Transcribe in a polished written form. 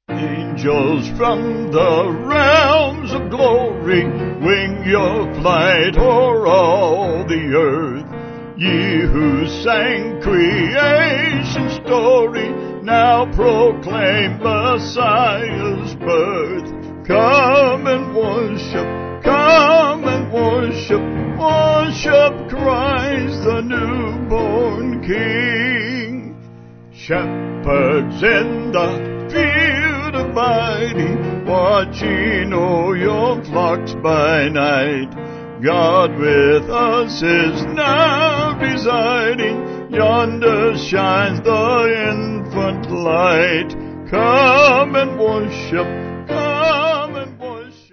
Angels from the realms of glory, wing your flight o'er all the earth. Ye who sang creation's story, now proclaim Messiah's birth. Come and worship, worship Christ the newborn King. Shepherds in the field abiding, watching o'er your flocks by night. God with us is now residing, yonder shines the infant light. Come and worship,